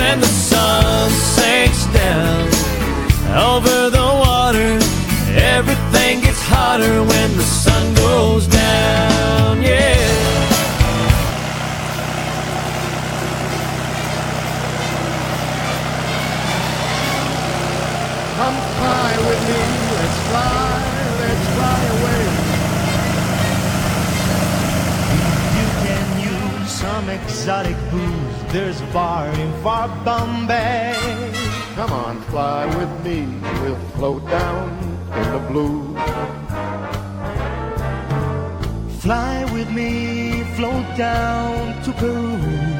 when the sun sinks down over the water. Everything gets hotter when the sun goes down, yeah. Come fly with me, let's fly away. You can use some exotic booze. There's a bar in far Bombay. Come on, fly with me, we'll float down in the blue. Fly with me, float down to Peru.